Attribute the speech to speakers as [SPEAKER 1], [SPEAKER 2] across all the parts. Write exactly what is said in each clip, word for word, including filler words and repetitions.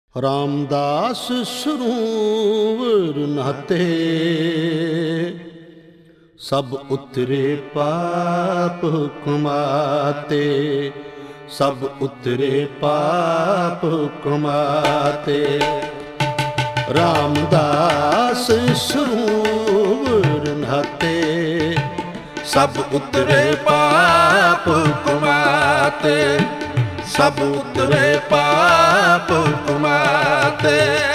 [SPEAKER 1] ਰਾਮਦਾਸ ਸਰੂਵਰ ਨਾਤੇ, ਸਭ ਉਤਰੇ ਪਾਪ ਕਮਾਤੇ, ਸਭ ਉਤਰੇ ਪਾਪ ਕਮਾਤੇ। ਰਾਮਦਾਸ ਸਰੂਵਰ ਨਾਤੇ, ਸਭ ਉਤਰੇ ਪਾਪ ਕਮਾਤੇ, ਸਭ ਉਤਰੇ ਪਾਪ ਕਮਾਤੇ।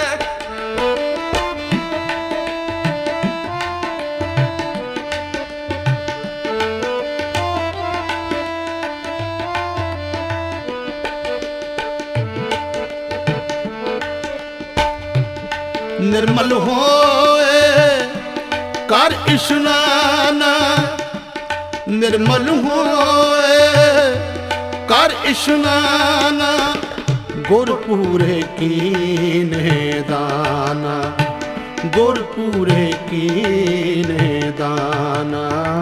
[SPEAKER 1] ਨਿਰਮਲ ਹੋਏ ਕਰ ਇਸ਼ਨਾਨ, ਨਿਰਮਲ ਹੋਏ ਕਰ ਇਸ਼ਨਾਨ, ਗੁਰ ਪੂਰੇ ਕੀਨੇ ਦਾਨ, ਗੁਰ ਪੂਰੇ ਕੀਨੇ ਦਾਨ।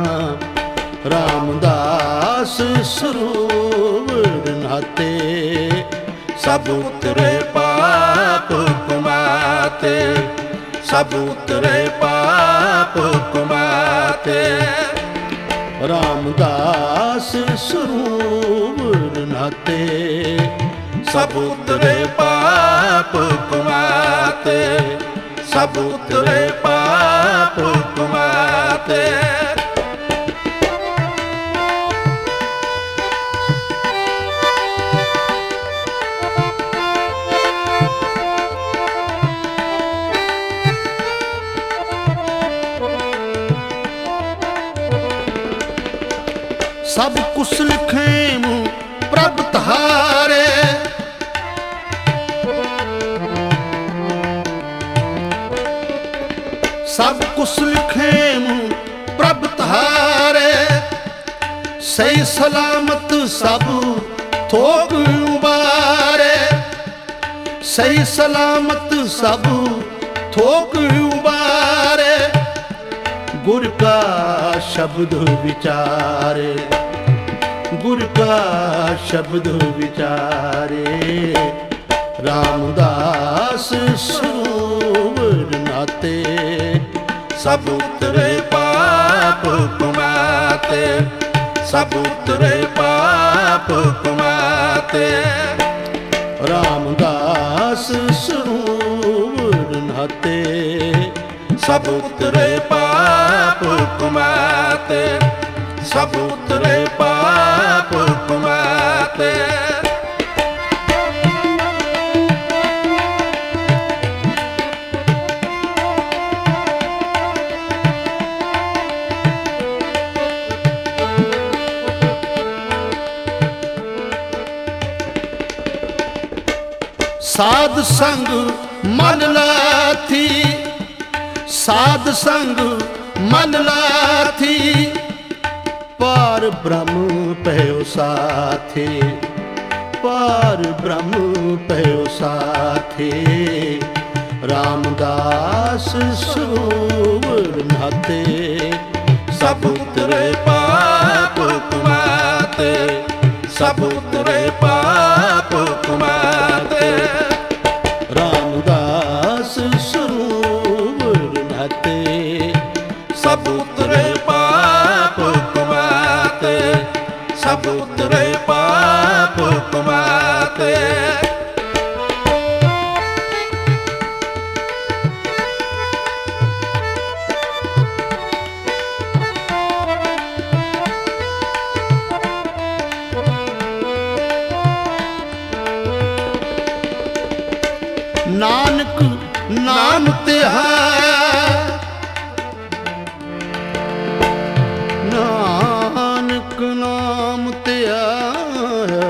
[SPEAKER 1] ਰਾਮਦਾਸ ਸਰੂਵਰ ਨਾਤੇ, ਸਭ ਉਤਰੇ ਪਾਪ ਕਮਾਤੇ, ਸਭ ਉਤਰੇ ਪਾਪ ਕਮਾਤੇ। ਰਾਮਦਾਸ ਸਰੂਵਰ ਨਾਤੇ, ਸਭ ਉਤਰੇ ਪਾਪ ਕਮਾਤੇ, ਸਭ ਉਤਰੇ ਪਾਪ ਕਮਾਤੇ। ਸਭ ਕੁਸਲ ਖੇਮ ਪ੍ਰਭ ਤਹਾਰੇ, ਸਭ ਕੁਸਲ ਖੇਮ ਪ੍ਰਭ ਤਹਾਰੇ। ਸਹੀ ਸਲਾਮਤ ਸਭ ਥੋਕ ਉਬਾਰੇ, ਸਹੀ ਸਲਾਮਤ ਸਭ ਥੋਕ ਉਬਾਰੇ। ਗੁਰ ਕਾ ਸ਼ਬਦ ਵਿਚਾਰੇ, ਗੁਰ ਕਾ ਸ਼ਬਦ ਵਿਚਾਰੇ। ਰਾਮਦਾਸ ਸਰੂਵਰ ਨਾਤੇ, ਸਭ ਉਤਰੇ ਪਾਪ ਕਮਾਤੇ, ਸਭ ਉਤਰੇ ਪਾਪ ਕਮਾਤੇ। ਰਾਮਦਾਸ ਸਰੂਵਰ ਨਾਤੇ, ਸਭ ਉਤਰੇ ਪਾਪ ਕਮਾਤੇ, ਸਭ ਉਤਰੇ ਪਾਪ ਕਮਾਤੇ। ਸਾਧ ਸੰਗ ਮਨ ਲਾਥੀ, ਸਾਧ ਸੰਗ ਮਨ ਲਾਥੀ। ਪਾਰ ਬ੍ਰਹਮ ਭਇਓ ਸਾਥੀ, ਪਾਰ ਬ੍ਰਹਮ ਭਇਓ ਸਾਥੀ। ਰਾਮਦਾਸ ਸਰੂਵਰ ਨਾਤੇ, ਸਭ ਉਤਰੇ ਪਾਪ ਕਮਾਤੇ, ਸਭ ਉਤਰੇ ਪਾਪ ਕਮਾਤੇ। ਰਾਮਦਾਸ ਸਰੂਵਰ ਨਾਤੇ, ਸਭ ਉਤਰੇ ਪਾਪ ਕਮਾਤੇ, ਸਭ ਉਤਰੇ ਪਾਪ ਕਮਾਤੇ। ਨਾਨਕ ਨਾਮ ਧਿਆਇਆ, ਨਾਨਕ ਨਾਮ ਧਿਆਇਆ।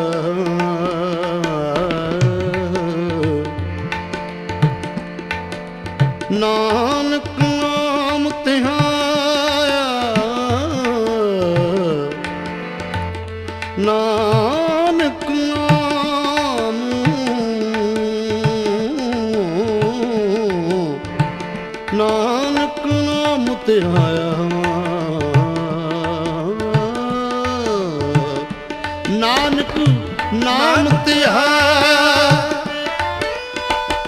[SPEAKER 1] ਨਾਨਕ ਨਾਮ ਧਿਆਇਆ, ਨਾਨਕ ਨਾਮ, ਨਾਨਕ ਨਾਮ ਧਿਆਇਆ। ਨਾਨਕ ਨਾਮ ਧਿਆਇਆ,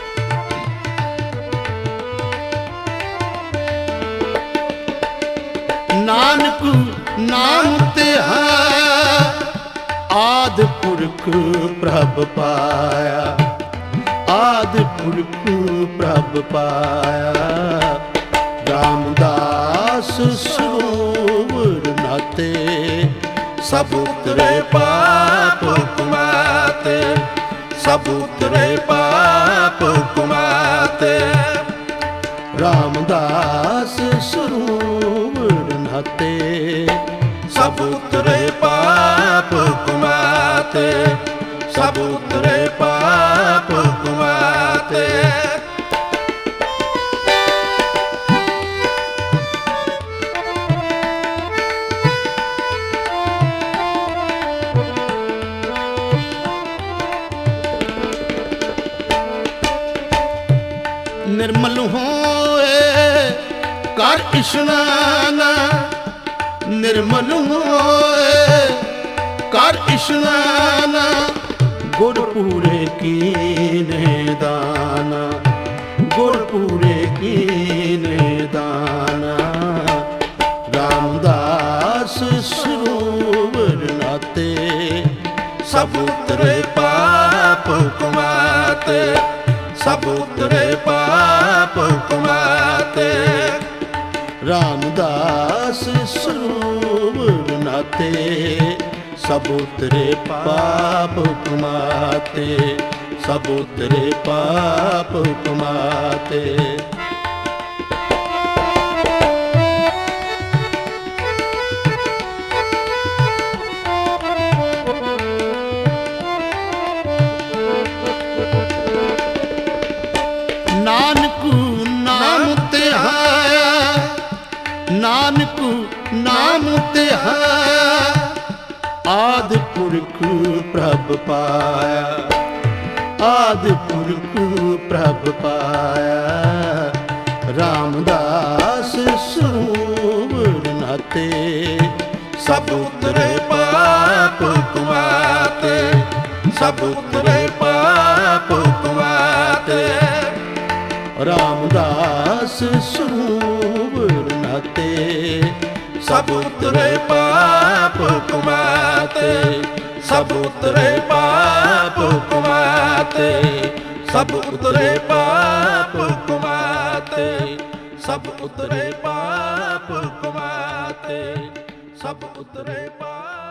[SPEAKER 1] ਨਾਮ ਧਿਆਇਆ, ਆਦਿ ਪੁਰਖ ਪ੍ਰਭ ਪਾਇਆ, ਆਦਿ ਪੁਰਖ ਪ੍ਰਭ ਪਾਇਆ। ਰਾਮਦਾਸ ਸਰੂਰ ਨਾਤੇ, ਸਭ ਉਤਰੇ ਪਾਪ ਕਮਾਤੇ, ਸਭ ਉਤਰੇ ਪਾਪ ਕਮਾਤੇ। ਰਾਮਦਾਸ ਸਰੂਰ ਨਾਤੇ, ਸਭ ਉਤਰੇ ਪਾਪ ਕਮਾਤੇ, ਸਭ ਉਤਰੇ ਪਾਪ ਕਮਾਤੇ। ਨਿਰਮਲ ਹੋਏ ਕਰ ਇਸ਼ਨਾਨ, ਨਿਰਮਲ ਹੋਏ ਕਰ ਇਸ਼ਨਾਨ। ਗੁਰ ਪੂਰੇ ਕੀਨੇ ਦਾਨ, ਗੁਰ ਪੂਰੇ ਕੀਨੇ ਦਾਨ। ਰਾਮਦਾਸ ਸਰੂਰ ਨਾਤੇ, ਸਭ ਉਤਰੇ ਪਾਪ ਕਮਾਤੇ, ਸਭ ਉਤਰੇ ਪਾਪ ਕਮਾਤੇ। ਰਾਮਦਾਸ ਸਰੂਰ ਨਾਤੇ, ਸਭ ਉਤਰੇ ਪਾਪ ਕਮਾਤੇ, ਸਭ ਉਤਰੇ ਪਾਪ ਕਮਾਤੇ। ਨਾਨਕ ਨਾਮ ਧਿਆਇਆ, ਨਾਨਕ ਨਾਮ ਧਿਆਇਆ, ਆਦਿ ਪੁਰਖ ਪ੍ਰਭ ਪਾਇਆ, ਆਦਿ ਪੁਰਖ ਪ੍ਰਭ ਪਾਇਆ। ਰਾਮਦਾਸ ਸਰੂਰ ਨਾਤੇ, ਸਭ ਉਤਰੇ ਪਾਪ ਕਮਾਤੇ, ਸਭ ਉਤਰੇ ਪਾਪ ਕਮਾਤੇ। ਰਾਮਦਾਸ ਸਰੂਰ ਨਾਤੇ, ਸਭ ਉਤਰੇ ਪਾਪ ਕਮਾਤੇ, ਸਭ ਉਤਰੇ ਪਾਪ ਕਮਾਤੇ, ਸਭ ਉਤਰੇ ਪਾਪ ਕਮਾਤੇ, ਸਭ ਉਤਰੇ ਪਾਪ ਕਮਾਤੇ, ਸਭ ਉਤਰੇ ਪਾਪ।